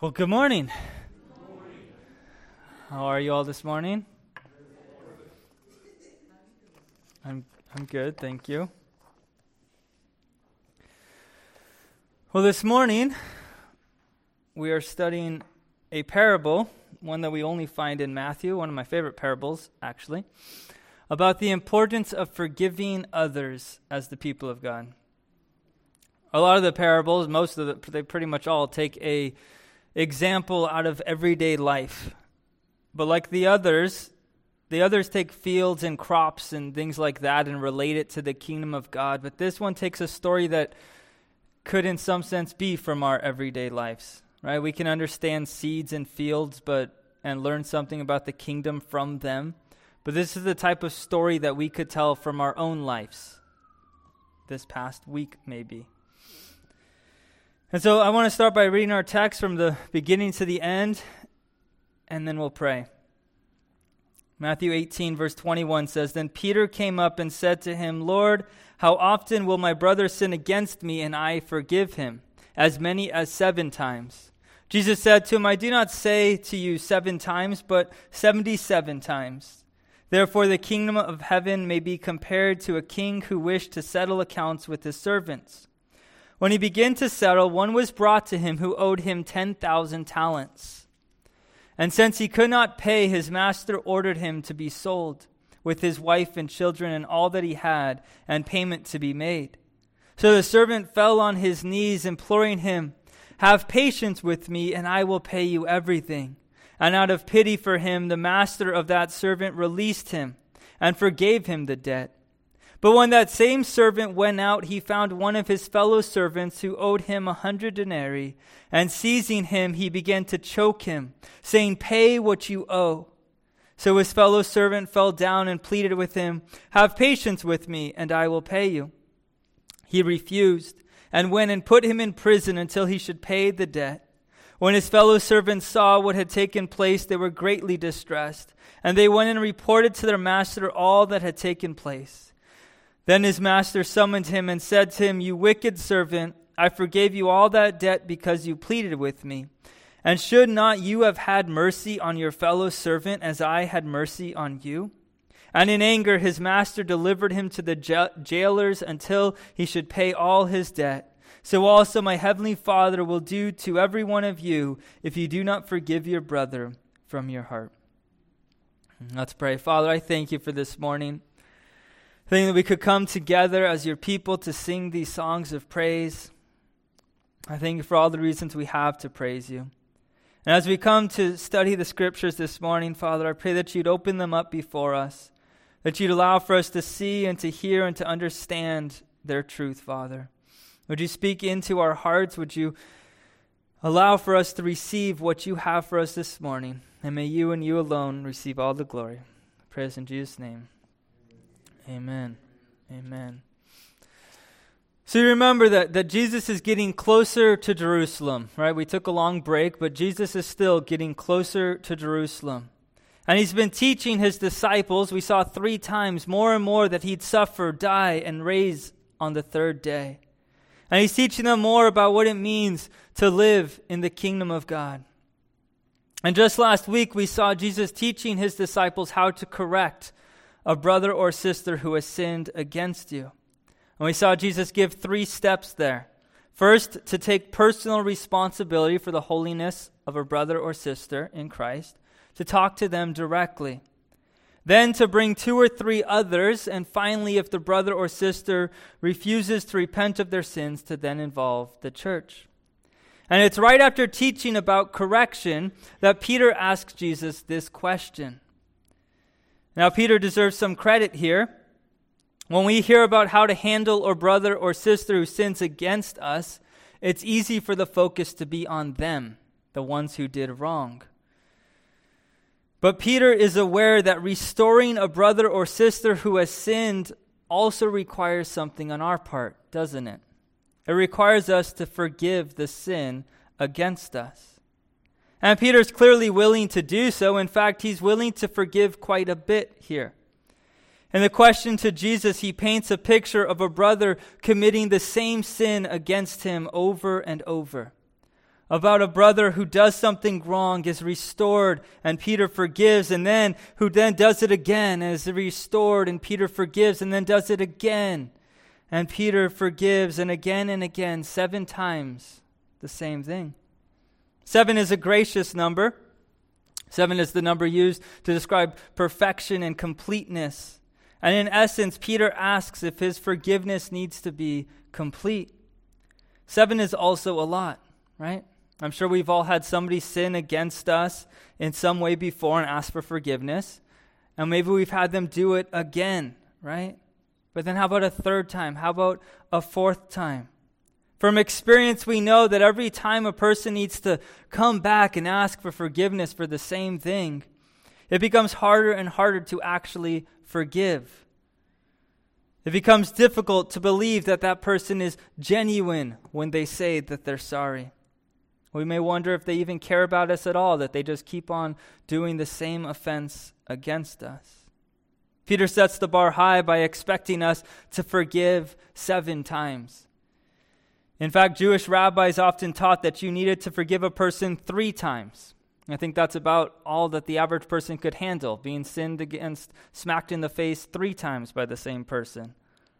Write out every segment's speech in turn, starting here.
Well, good morning. How are you all this morning? I'm good, thank you. Well, this morning we are studying a parable, one that we only find in Matthew, one of my favorite parables, actually, about the importance of forgiving others as the people of God. A lot of the parables, they pretty much all take a example out of everyday life. But like the others take fields and crops and things like that and relate it to the kingdom of God. But this one takes a story that could in some sense be from our everyday lives, right? We can understand seeds and fields and learn something about the kingdom from them. But this is the type of story that we could tell from our own lives this past week maybe. And so I want to start by reading our text from the beginning to the end, and then we'll pray. Matthew 18, verse 21 says, "Then Peter came up and said to him, 'Lord, how often will my brother sin against me and I forgive him? As many as 7 times. Jesus said to him, 'I do not say to you 7 times, but 77 times. Therefore the kingdom of heaven may be compared to a king who wished to settle accounts with his servants. When he began to settle, one was brought to him who owed him 10,000 talents. And since he could not pay, his master ordered him to be sold, with his wife and children and all that he had, and payment to be made. So the servant fell on his knees, imploring him, "Have patience with me, and I will pay you everything." And out of pity for him, the master of that servant released him, and forgave him the debt. But when that same servant went out, he found one of his fellow servants who owed him 100 denarii, and seizing him, he began to choke him, saying, "Pay what you owe." So his fellow servant fell down and pleaded with him, "Have patience with me, and I will pay you." He refused, and went and put him in prison until he should pay the debt. When his fellow servants saw what had taken place, they were greatly distressed, and they went and reported to their master all that had taken place. Then his master summoned him and said to him, "You wicked servant, I forgave you all that debt because you pleaded with me. And should not you have had mercy on your fellow servant as I had mercy on you?" And in anger his master delivered him to the jailers until he should pay all his debt. So also my heavenly Father will do to every one of you if you do not forgive your brother from your heart. Let's pray. Father, I thank you for this morning. Thank you that we could come together as your people to sing these songs of praise. I thank you for all the reasons we have to praise you. And as we come to study the scriptures this morning, Father, I pray that you'd open them up before us, that you'd allow for us to see and to hear and to understand their truth, Father. Would you speak into our hearts? Would you allow for us to receive what you have for us this morning? And may you and you alone receive all the glory. I pray this in Jesus' name. Amen. Amen. So you remember that Jesus is getting closer to Jerusalem, right? We took a long break, but Jesus is still getting closer to Jerusalem. And he's been teaching his disciples, we saw 3 times more and more, that he'd suffer, die, and raise on the 3rd day. And he's teaching them more about what it means to live in the kingdom of God. And just last week, we saw Jesus teaching his disciples how to correct a brother or sister who has sinned against you. And we saw Jesus give 3 steps there. First, to take personal responsibility for the holiness of a brother or sister in Christ, to talk to them directly. Then to bring 2 or 3 others, and finally, if the brother or sister refuses to repent of their sins, to then involve the church. And it's right after teaching about correction that Peter asks Jesus this question. Now, Peter deserves some credit here. When we hear about how to handle a brother or sister who sins against us, it's easy for the focus to be on them, the ones who did wrong. But Peter is aware that restoring a brother or sister who has sinned also requires something on our part, doesn't it? It requires us to forgive the sin against us. And Peter's clearly willing to do so. In fact, he's willing to forgive quite a bit here. In the question to Jesus, he paints a picture of a brother committing the same sin against him over and over. about a brother who does something wrong, is restored, and Peter forgives, and then who then does it again, and is restored, and Peter forgives, and then does it again. And Peter forgives, and again, 7 times the same thing. 7 is a gracious number. 7 is the number used to describe perfection and completeness. And in essence, Peter asks if his forgiveness needs to be complete. 7 is also a lot, right? I'm sure we've all had somebody sin against us in some way before and ask for forgiveness. And maybe we've had them do it again, right? But then how about a 3rd time? How about a 4th time? From experience, we know that every time a person needs to come back and ask for forgiveness for the same thing, it becomes harder and harder to actually forgive. It becomes difficult to believe that that person is genuine when they say that they're sorry. We may wonder if they even care about us at all, that they just keep on doing the same offense against us. Peter sets the bar high by expecting us to forgive 7 times. In fact, Jewish rabbis often taught that you needed to forgive a person 3 times. I think that's about all that the average person could handle, being sinned against, smacked in the face 3 times by the same person.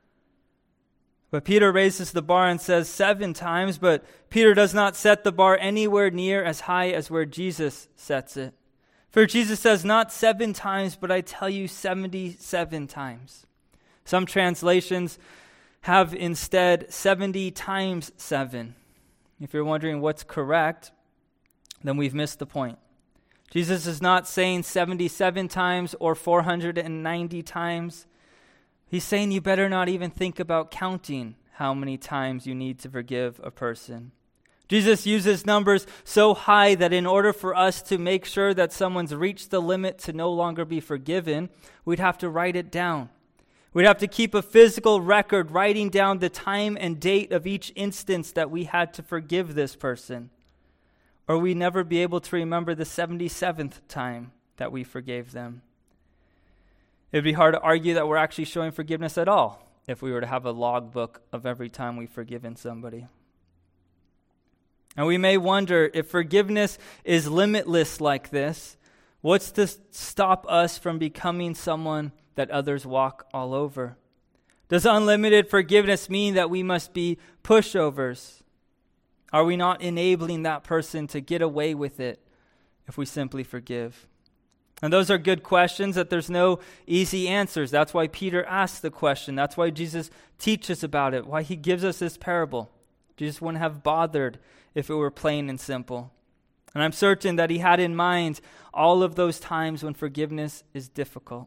But Peter raises the bar and says 7 times, but Peter does not set the bar anywhere near as high as where Jesus sets it. For Jesus says not 7 times, but I tell you 77 times. Some translations have instead 70 times 7. If you're wondering what's correct, then we've missed the point. Jesus is not saying 77 times or 490 times. He's saying you better not even think about counting how many times you need to forgive a person. Jesus uses numbers so high that in order for us to make sure that someone's reached the limit to no longer be forgiven, we'd have to write it down. We'd have to keep a physical record writing down the time and date of each instance that we had to forgive this person. Or we'd never be able to remember the 77th time that we forgave them. It'd be hard to argue that we're actually showing forgiveness at all if we were to have a logbook of every time we've forgiven somebody. And we may wonder, if forgiveness is limitless like this, what's to stop us from becoming someone that others walk all over? Does unlimited forgiveness mean that we must be pushovers? Are we not enabling that person to get away with it if we simply forgive? And those are good questions that there's no easy answers. That's why Peter asks the question. That's why Jesus teaches about it, why he gives us this parable. Jesus wouldn't have bothered if it were plain and simple. And I'm certain that he had in mind all of those times when forgiveness is difficult.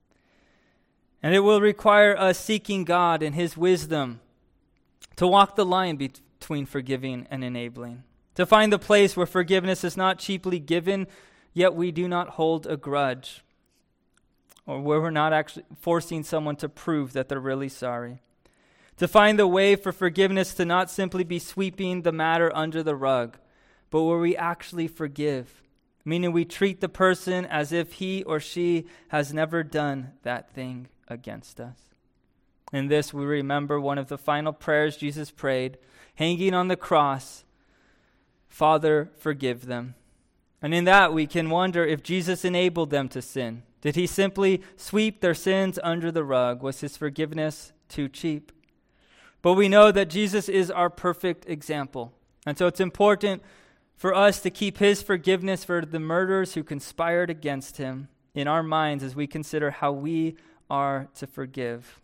And it will require us seeking God and his wisdom to walk the line between forgiving and enabling, to find the place where forgiveness is not cheaply given, yet we do not hold a grudge, or where we're not actually forcing someone to prove that they're really sorry. To find the way for forgiveness to not simply be sweeping the matter under the rug, but where we actually forgive, meaning we treat the person as if he or she has never done that thing against us. In this, we remember one of the final prayers Jesus prayed, hanging on the cross, Father, forgive them. And in that, we can wonder if Jesus enabled them to sin. Did he simply sweep their sins under the rug? Was his forgiveness too cheap? But we know that Jesus is our perfect example. And so it's important for us to keep his forgiveness for the murderers who conspired against him in our minds as we consider how we are to forgive.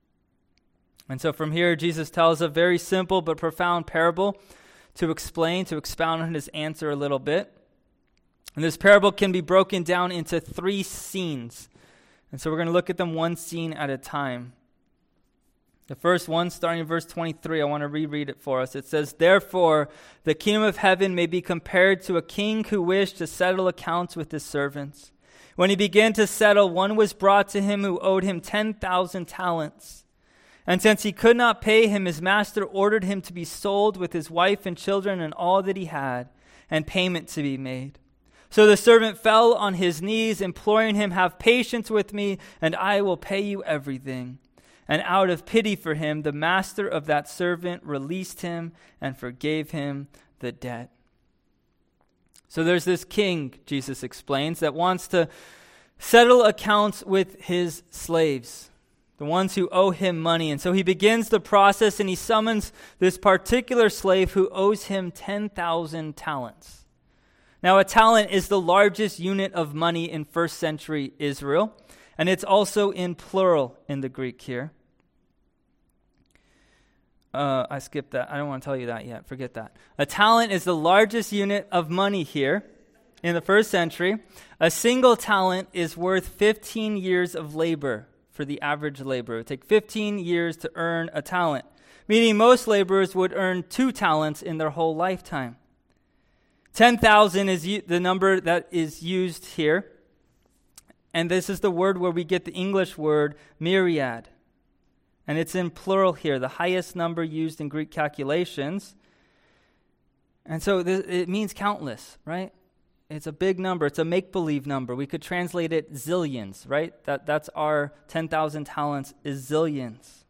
And so from here, Jesus tells a very simple but profound parable to expound on his answer a little bit. And this parable can be broken down into 3 scenes. And so we're going to look at them one scene at a time. The first one, starting in verse 23, I want to reread it for us. It says, "Therefore, the kingdom of heaven may be compared to a king who wished to settle accounts with his servants. When he began to settle, one was brought to him who owed him 10,000 talents. And since he could not pay him, his master ordered him to be sold with his wife and children and all that he had, and payment to be made. So the servant fell on his knees, imploring him, 'Have patience with me, and I will pay you everything.' And out of pity for him, the master of that servant released him and forgave him the debt." So there's this king, Jesus explains, that wants to settle accounts with his slaves, the ones who owe him money. And so he begins the process and he summons this particular slave who owes him 10,000 talents. Now, a talent is the largest unit of money in first century Israel, and it's also in plural in the Greek here. I skipped that. I don't want to tell you that yet. Forget that. A talent is the largest unit of money here in the first century. A single talent is worth 15 years of labor for the average laborer. It would take 15 years to earn a talent, meaning most laborers would earn 2 talents in their whole lifetime. 10,000 is the number that is used here. And this is the word where we get the English word myriad. And it's in plural here, the highest number used in Greek calculations. And so it means countless, right? It's a big number. It's a make-believe number. We could translate it zillions, right? That's our 10,000 talents is zillions.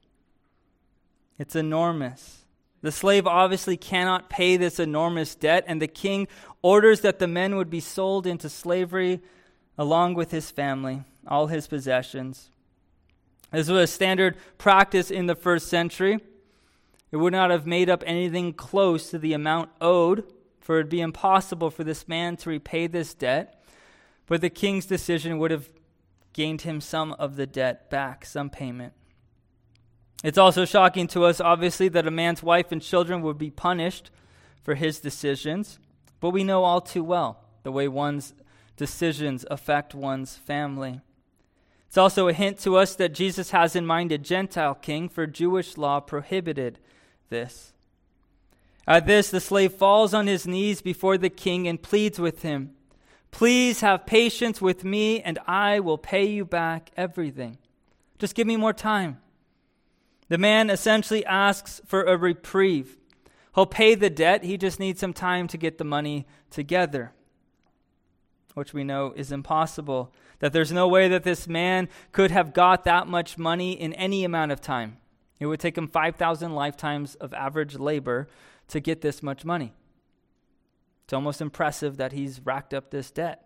It's enormous. The slave obviously cannot pay this enormous debt, and the king orders that the men would be sold into slavery along with his family, all his possessions. This was a standard practice in the first century. It would not have made up anything close to the amount owed, for it would be impossible for this man to repay this debt. But the king's decision would have gained him some of the debt back, some payment. It's also shocking to us, obviously, that a man's wife and children would be punished for his decisions. But we know all too well the way one's decisions affect one's family. It's also a hint to us that Jesus has in mind a Gentile king, for Jewish law prohibited this. At this, the slave falls on his knees before the king and pleads with him, "Please have patience with me and I will pay you back everything. Just give me more time." The man essentially asks for a reprieve. He'll pay the debt, he just needs some time to get the money together, which we know is impossible. That there's no way that this man could have got that much money in any amount of time. It would take him 5,000 lifetimes of average labor to get this much money. It's almost impressive that he's racked up this debt.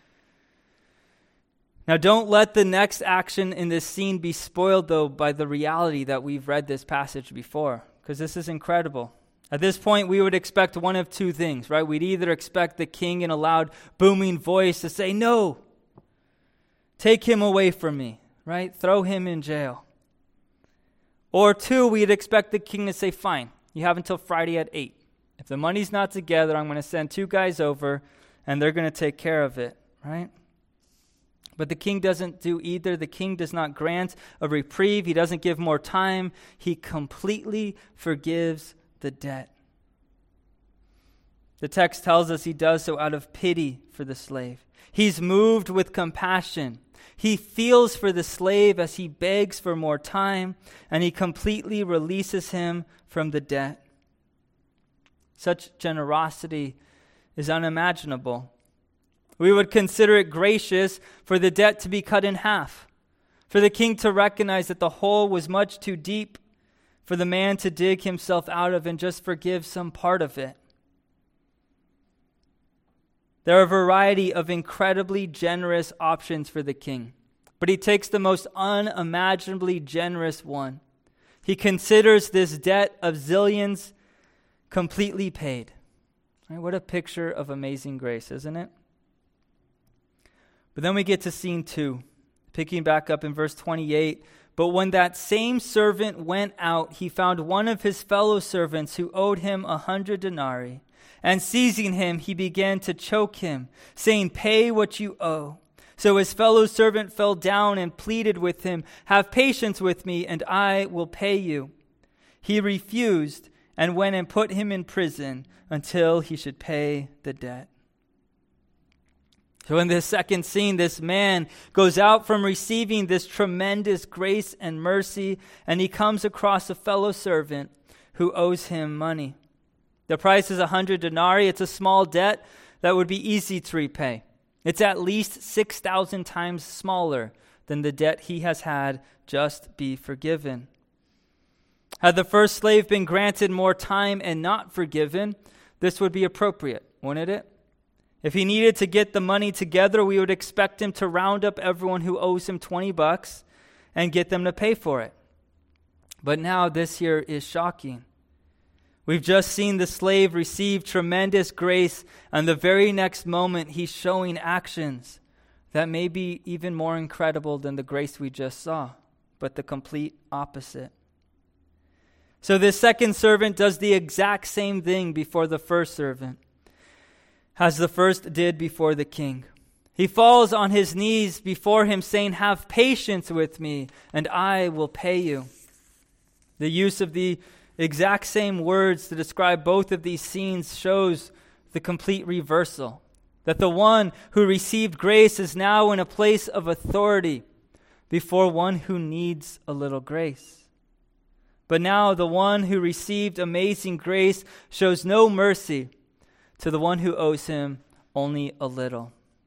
Now, don't let the next action in this scene be spoiled, though, by the reality that we've read this passage before, because this is incredible. At this point, we would expect one of two things, right? We'd either expect the king in a loud, booming voice to say, "No, take him away from me," right? Throw him in jail. Or 2, we'd expect the king to say, "Fine, you have until Friday at 8. If the money's not together, I'm going to send 2 guys over, and they're going to take care of it," right? But the king doesn't do either. The king does not grant a reprieve. He doesn't give more time. He completely forgives the debt. The text tells us he does so out of pity for the slave. He's moved with compassion. He feels for the slave as he begs for more time, and he completely releases him from the debt. Such generosity is unimaginable. We would consider it gracious for the debt to be cut in half, for the king to recognize that the hole was much too deep for the man to dig himself out of and just forgive some part of it. There are a variety of incredibly generous options for the king, but he takes the most unimaginably generous one. He considers this debt of zillions completely paid. Right, what a picture of amazing grace, isn't it? But then we get to scene 2, picking back up in verse 28. "But when that same servant went out, he found one of his fellow servants who owed him 100 denarii. And seizing him, he began to choke him, saying, 'Pay what you owe.' So his fellow servant fell down and pleaded with him, 'Have patience with me, and I will pay you.' He refused and went and put him in prison until he should pay the debt." So in this second scene, this man goes out from receiving this tremendous grace and mercy, and he comes across a fellow servant who owes him money. The price is 100 denarii. It's a small debt that would be easy to repay. It's at least 6,000 times smaller than the debt he has had just be forgiven. Had the first slave been granted more time and not forgiven, this would be appropriate, wouldn't it? If he needed to get the money together, we would expect him to round up everyone who owes him $20 and get them to pay for it. But now this here is shocking. We've just seen the slave receive tremendous grace, and the very next moment he's showing actions that may be even more incredible than the grace we just saw, but the complete opposite. So this second servant does the exact same thing before the first servant, as the first did before the king. He falls on his knees before him, saying, "Have patience with me, and I will pay you." The use of the exact same words to describe both of these scenes shows the complete reversal. That the one who received grace is now in a place of authority before one who needs a little grace. But now the one who received amazing grace shows no mercy to the one who owes him only a little.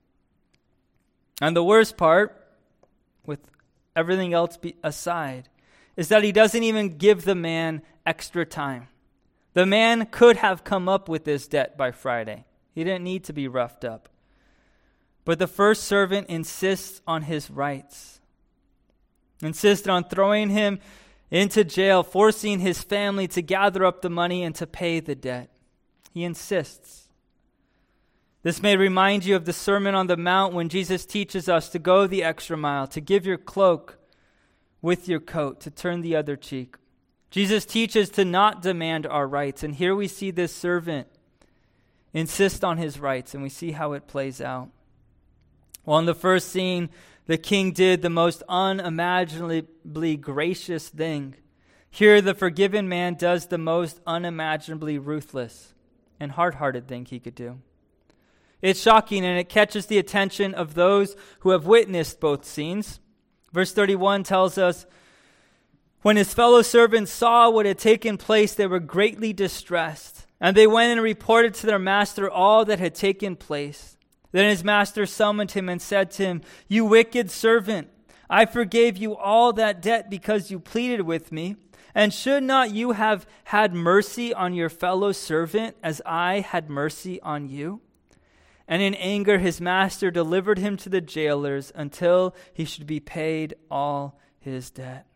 And the worst part, with everything else aside, is that he doesn't even give the man extra time. The man could have come up with this debt by Friday. He didn't need to be roughed up. But the first servant insists on his rights, insisted on throwing him into jail, forcing his family to gather up the money and to pay the debt. He insists. This may remind you of the Sermon on the Mount when Jesus teaches us to go the extra mile, to give your cloak with your coat, to turn the other cheek. Jesus teaches to not demand our rights, and here we see this servant insist on his rights, and we see how it plays out. Well, in the first scene, the king did the most unimaginably gracious thing. Here, the forgiven man does the most unimaginably ruthless and hard-hearted thing he could do. It's shocking, and it catches the attention of those who have witnessed both scenes. Verse 31 tells us, when his fellow servants saw what had taken place, they were greatly distressed, and they went and reported to their master all that had taken place. Then his master summoned him and said to him, "You wicked servant, I forgave you all that debt because you pleaded with me. And should not you have had mercy on your fellow servant as I had mercy on you?" And in anger his master delivered him to the jailers until he should be paid all his debt.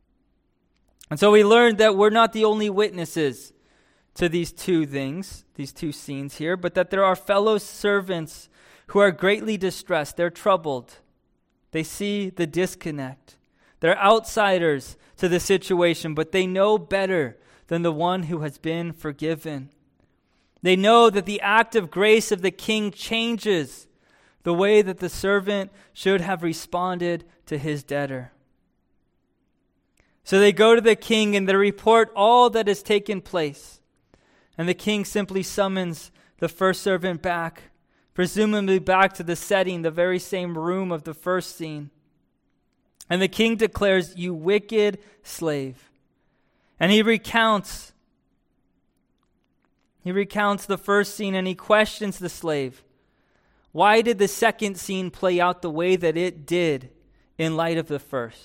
And so we learned that we're not the only witnesses to these two things, these two scenes here, but that there are fellow servants who are greatly distressed. They're troubled. They see the disconnect. They're outsiders to the situation, but they know better than the one who has been forgiven. They know that the act of grace of the king changes the way that the servant should have responded to his debtor. So they go to the king and they report all that has taken place. And the king simply summons the first servant back, presumably back to the setting, the very same room of the first scene. And the king declares, "You wicked slave." And he recounts the first scene, and he questions the slave. Why did the second scene play out the way that it did in light of the first?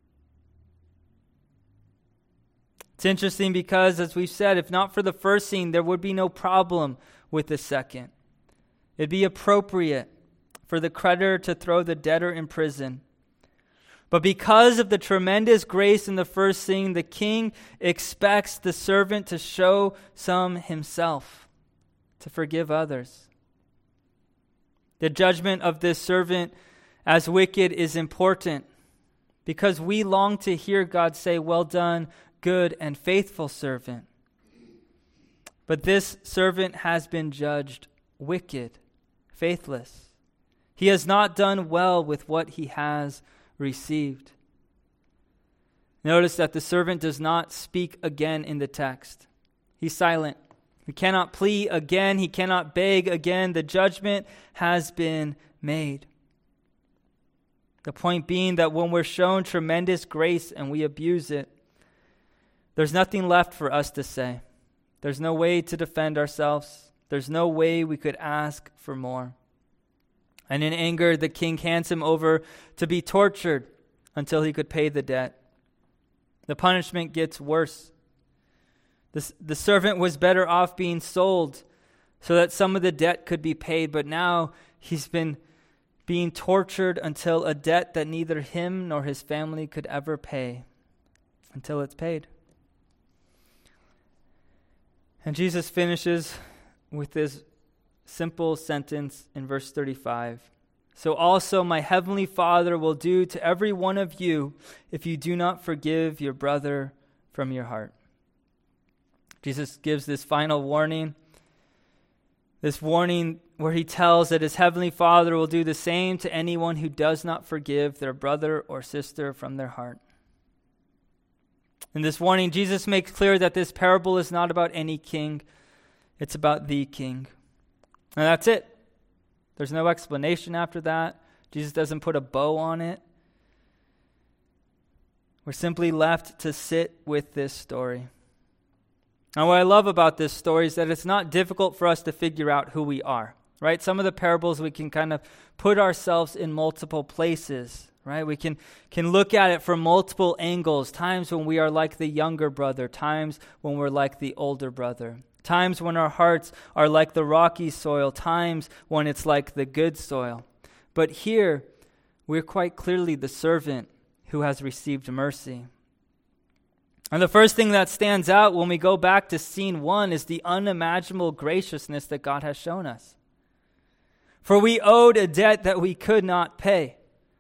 It's interesting because, as we've said, if not for the first scene, there would be no problem with the second. It'd be appropriate for the creditor to throw the debtor in prison. But because of the tremendous grace in the first scene, the king expects the servant to show some himself, to forgive others. The judgment of this servant as wicked is important because we long to hear God say, "Well done, good and faithful servant." But this servant has been judged wicked, faithless. He has not done well with what he has received. Notice that the servant does not speak again in the text. He's silent. He cannot plead again. He cannot beg again. The judgment has been made. The point being that when we're shown tremendous grace and we abuse it, there's nothing left for us to say. There's no way to defend ourselves. There's no way we could ask for more. And in anger, the king hands him over to be tortured until he could pay the debt. The punishment gets worse. The servant was better off being sold so that some of the debt could be paid, but now he's been being tortured until a debt that neither him nor his family could ever pay, until it's paid. And Jesus finishes with this simple sentence in verse 35. So also my heavenly Father will do to every one of you if you do not forgive your brother from your heart. Jesus gives this final warning. This warning where he tells that his heavenly Father will do the same to anyone who does not forgive their brother or sister from their heart. In this warning, Jesus makes clear that this parable is not about any king. It's about the king. And that's it. There's no explanation after that. Jesus doesn't put a bow on it. We're simply left to sit with this story. And what I love about this story is that it's not difficult for us to figure out who we are, right? Some of the parables we can kind of put ourselves in multiple places, right? We can look at it from multiple angles, times when we are like the younger brother, times when we're like the older brother, times when our hearts are like the rocky soil, times when it's like the good soil. But here, we're quite clearly the servant who has received mercy. And the first thing that stands out when we go back to scene 1 is the unimaginable graciousness that God has shown us. For we owed a debt that we could not pay.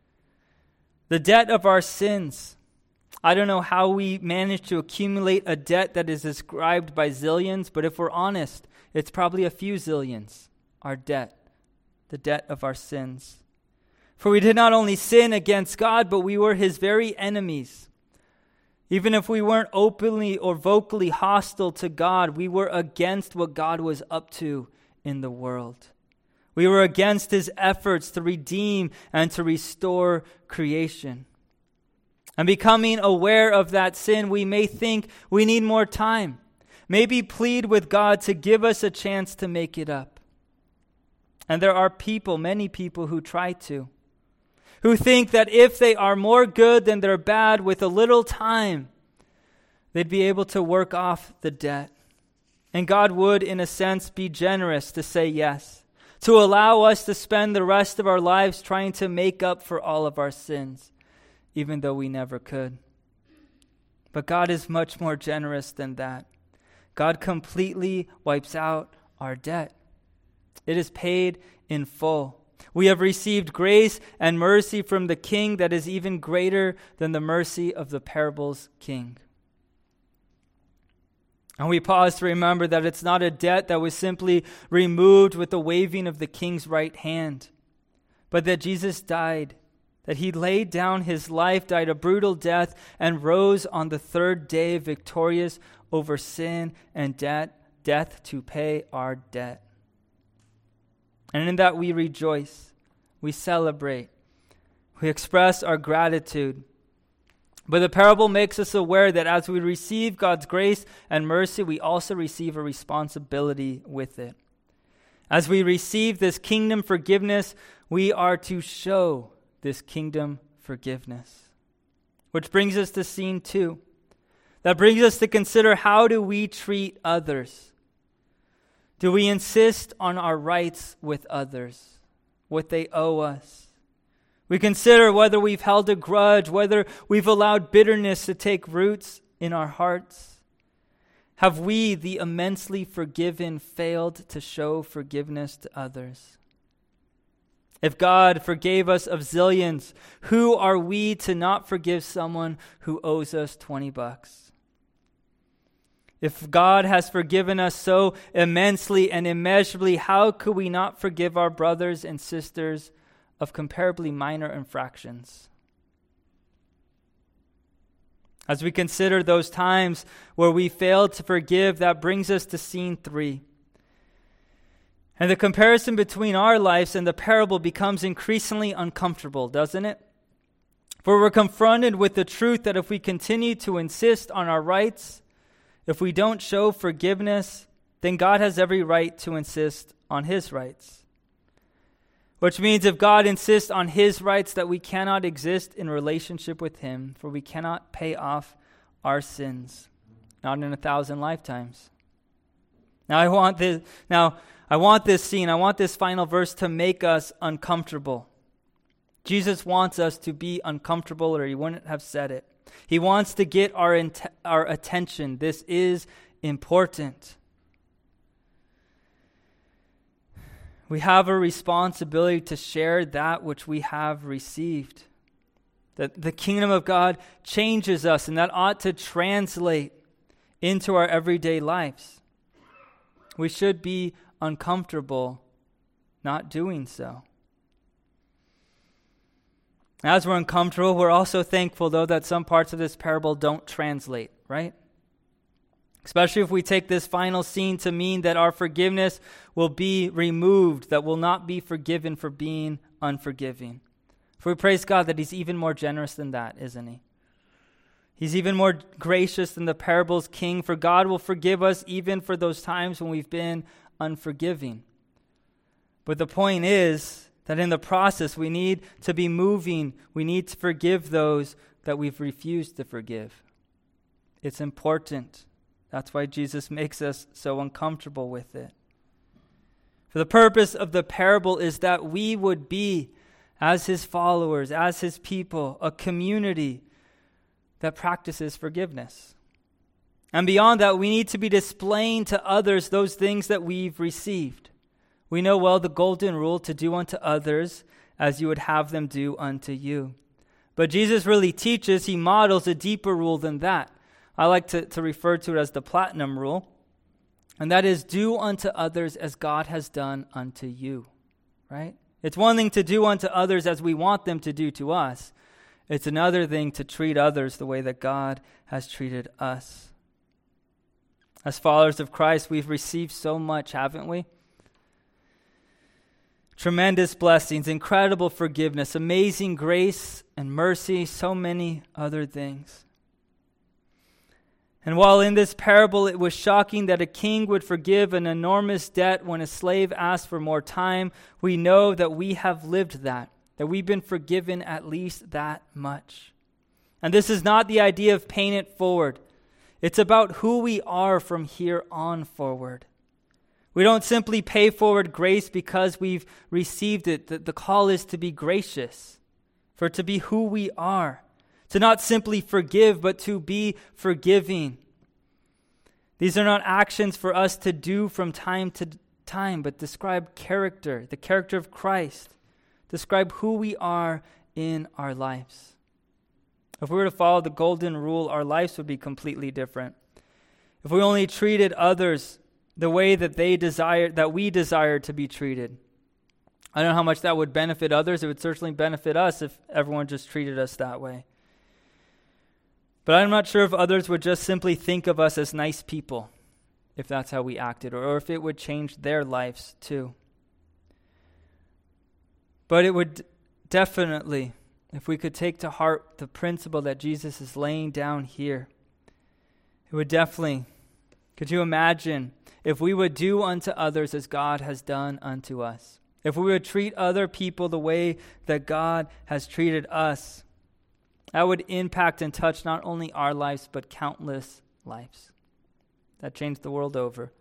The debt of our sins. I don't know how we managed to accumulate a debt that is described by zillions, but if we're honest, it's probably a few zillions. Our debt. The debt of our sins. For we did not only sin against God, but we were his very enemies. Even if we weren't openly or vocally hostile to God, we were against what God was up to in the world. We were against his efforts to redeem and to restore creation. And becoming aware of that sin, we may think we need more time. Maybe plead with God to give us a chance to make it up. And there are people, many people who try to, who think that if they are more good than they're bad with a little time, they'd be able to work off the debt. And God would, in a sense, be generous to say yes, to allow us to spend the rest of our lives trying to make up for all of our sins, even though we never could. But God is much more generous than that. God completely wipes out our debt. It is paid in full. We have received grace and mercy from the King that is even greater than the mercy of the parable's king. And we pause to remember that it's not a debt that was simply removed with the waving of the king's right hand, but that Jesus died, that he laid down his life, died a brutal death, and rose on the third day victorious over sin and death to pay our debt. And in that we rejoice, we celebrate, we express our gratitude. But the parable makes us aware that as we receive God's grace and mercy, we also receive a responsibility with it. As we receive this kingdom forgiveness, we are to show this kingdom forgiveness. Which brings us to scene 2. That brings us to consider, how do we treat others? Do we insist on our rights with others, what they owe us? We consider whether we've held a grudge, whether we've allowed bitterness to take roots in our hearts. Have we, the immensely forgiven, failed to show forgiveness to others? If God forgave us of zillions, who are we to not forgive someone who owes us $20? If God has forgiven us so immensely and immeasurably, how could we not forgive our brothers and sisters of comparably minor infractions? As we consider those times where we failed to forgive, that brings us to scene 3. And the comparison between our lives and the parable becomes increasingly uncomfortable, doesn't it? For we're confronted with the truth that if we continue to insist on our rights, if we don't show forgiveness, then God has every right to insist on his rights. Which means if God insists on his rights, that we cannot exist in relationship with him, for we cannot pay off our sins, not in 1,000 lifetimes. Now I want this scene, I want this final verse to make us uncomfortable. Jesus wants us to be uncomfortable, or he wouldn't have said it. He wants to get our attention. This is important. We have a responsibility to share that which we have received. That the kingdom of God changes us, and that ought to translate into our everyday lives. We should be uncomfortable not doing so. As we're uncomfortable, we're also thankful, though, that some parts of this parable don't translate, right? Especially if we take this final scene to mean that our forgiveness will be removed, that we'll not be forgiven for being unforgiving. For we praise God that he's even more generous than that, isn't he? He's even more gracious than the parable's king, for God will forgive us even for those times when we've been unforgiving. But the point is that in the process, we need to be moving. We need to forgive those that we've refused to forgive. It's important. That's why Jesus makes us so uncomfortable with it. For the purpose of the parable is that we would be, as his followers, as his people, a community that practices forgiveness. And beyond that, we need to be displaying to others those things that we've received. We know well the golden rule, to do unto others as you would have them do unto you. But Jesus really teaches, he models a deeper rule than that. I like to refer to it as the platinum rule. And that is, do unto others as God has done unto you. Right? It's one thing to do unto others as we want them to do to us. It's another thing to treat others the way that God has treated us. As followers of Christ, we've received so much, haven't we? Tremendous blessings, incredible forgiveness, amazing grace and mercy, so many other things. And while in this parable it was shocking that a king would forgive an enormous debt when a slave asked for more time, we know that we have lived that we've been forgiven at least that much. And this is not the idea of paying it forward. It's about who we are from here on forward. We don't simply pay forward grace because we've received it. The call is to be gracious, for to be who we are. To not simply forgive, but to be forgiving. These are not actions for us to do from time to time, but describe character, the character of Christ. Describe who we are in our lives. If we were to follow the golden rule, our lives would be completely different. If we only treated others the way that we desire to be treated, I don't know how much that would benefit others. It would certainly benefit us if everyone just treated us that way. But I'm not sure if others would just simply think of us as nice people, if that's how we acted, or if it would change their lives too. But it would definitely, if we could take to heart the principle that Jesus is laying down here, it would definitely, could you imagine if we would do unto others as God has done unto us? If we would treat other people the way that God has treated us, that would impact and touch not only our lives, but countless lives. That changed the world over.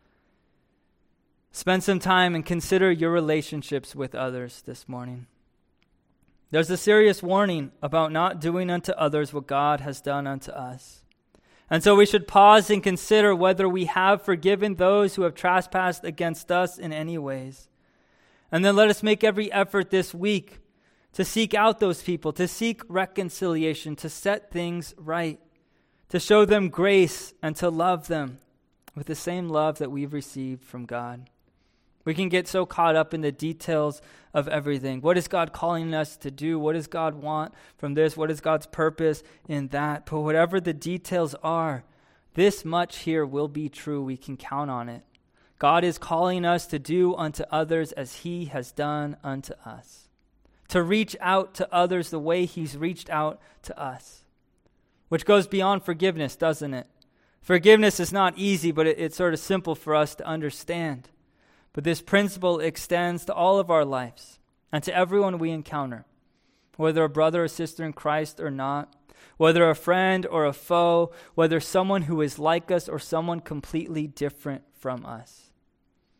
Spend some time and consider your relationships with others this morning. There's a serious warning about not doing unto others what God has done unto us. And so we should pause and consider whether we have forgiven those who have trespassed against us in any ways. And then let us make every effort this week to seek out those people, to seek reconciliation, to set things right, to show them grace, and to love them with the same love that we've received from God. We can get so caught up in the details of everything. What is God calling us to do? What does God want from this? What is God's purpose in that? But whatever the details are, this much here will be true. We can count on it. God is calling us to do unto others as he has done unto us. To reach out to others the way he's reached out to us. Which goes beyond forgiveness, doesn't it? Forgiveness is not easy, but it's sort of simple for us to understand. But this principle extends to all of our lives and to everyone we encounter, whether a brother or sister in Christ or not, whether a friend or a foe, whether someone who is like us or someone completely different from us.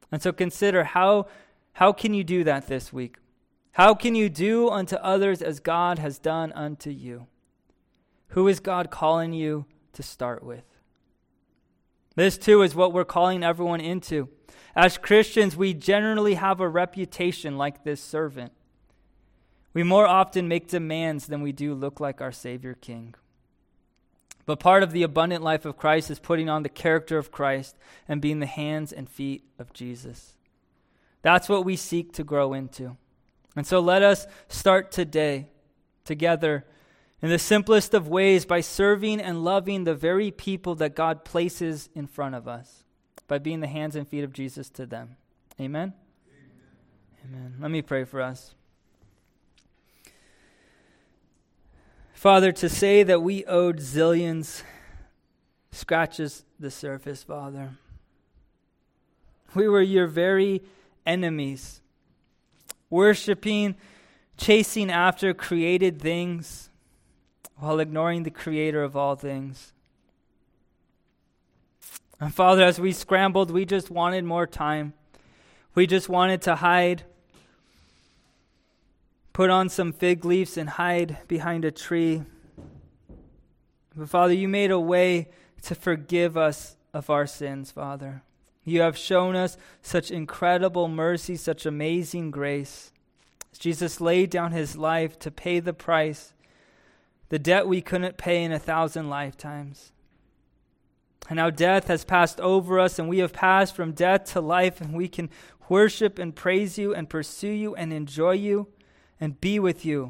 And so consider how can you do that this week? How can you do unto others as God has done unto you? Who is God calling you to start with? This too is what we're calling everyone into. As Christians, we generally have a reputation like this servant. We more often make demands than we do look like our Savior King. But part of the abundant life of Christ is putting on the character of Christ and being the hands and feet of Jesus. That's what we seek to grow into. And so let us start today together in the simplest of ways by serving and loving the very people that God places in front of us, by being the hands and feet of Jesus to them. Amen? Amen. Let me pray for us. Father, to say that we owed zillions scratches the surface, Father. We were your very enemies, worshiping, chasing after created things while ignoring the creator of all things. And Father, as we scrambled, we just wanted more time. We just wanted to hide, put on some fig leaves and hide behind a tree. But Father, you made a way to forgive us of our sins, Father. You have shown us such incredible mercy, such amazing grace. Jesus laid down his life to pay the price, the debt we couldn't pay in 1,000 lifetimes. And now death has passed over us, and we have passed from death to life, and we can worship and praise you and pursue you and enjoy you and be with you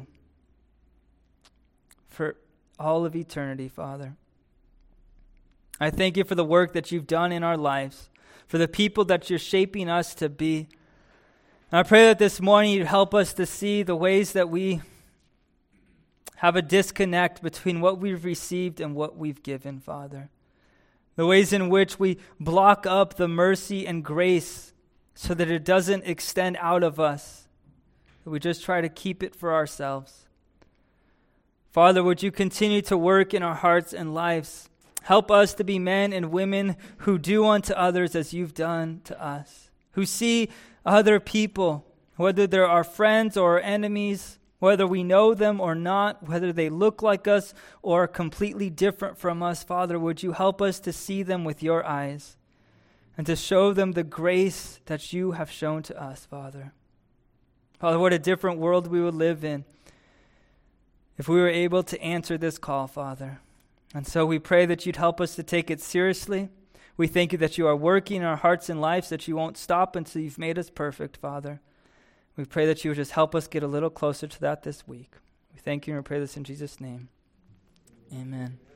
for all of eternity, Father. I thank you for the work that you've done in our lives, for the people that you're shaping us to be. And I pray that this morning you'd help us to see the ways that we have a disconnect between what we've received and what we've given, Father. The ways in which we block up the mercy and grace so that it doesn't extend out of us. We just try to keep it for ourselves. Father, would you continue to work in our hearts and lives? Help us to be men and women who do unto others as you've done to us, who see other people, whether they're our friends or our enemies, whether we know them or not, whether they look like us or are completely different from us. Father, would you help us to see them with your eyes and to show them the grace that you have shown to us, Father. Father, what a different world we would live in if we were able to answer this call, Father. And so we pray that you'd help us to take it seriously. We thank you that you are working in our hearts and lives, that you won't stop until you've made us perfect, Father. We pray that you would just help us get a little closer to that this week. We thank you and we pray this in Jesus' name. Amen.